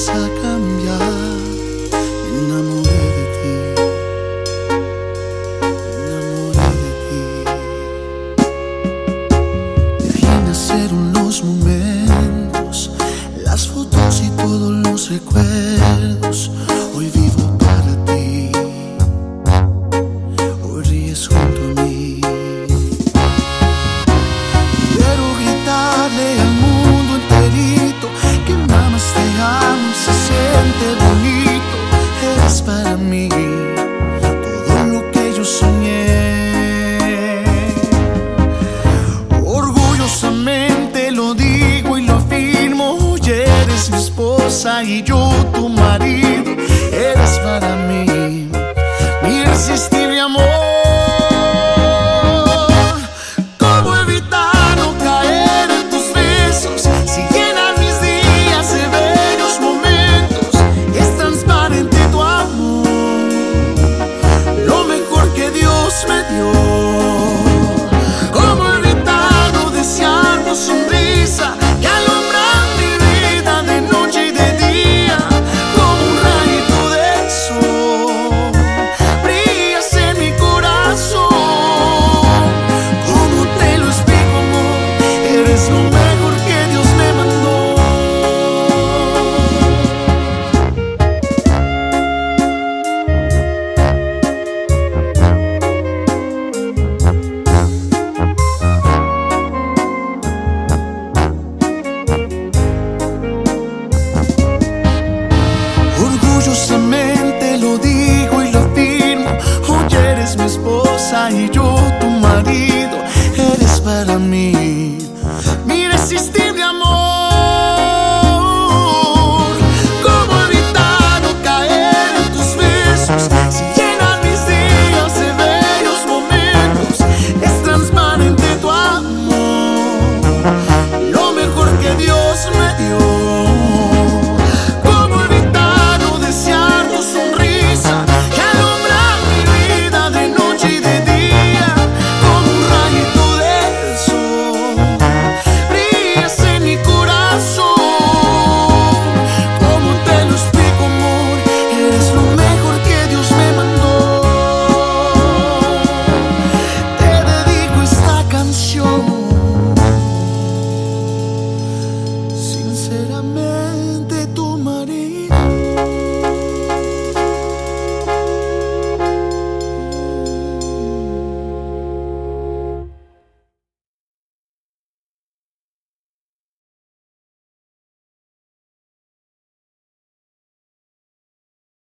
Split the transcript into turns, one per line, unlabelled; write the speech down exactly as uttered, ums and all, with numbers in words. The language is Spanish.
vas a cambiar. Me enamoré de ti, me enamoré de ti. De ahí nacieron los momentos, las fotos y todos los recuerdos. Hoy vivo para ti, hoy ríes junto a mí. Quiero gritarle al mundo enterito que mamas te amo y se siente bonito. Eres para mí todo lo que yo soñé. Orgullosamente lo digo y lo afirmo. Hoy eres mi esposa y yo tu marido. Eres para mí mi irresistible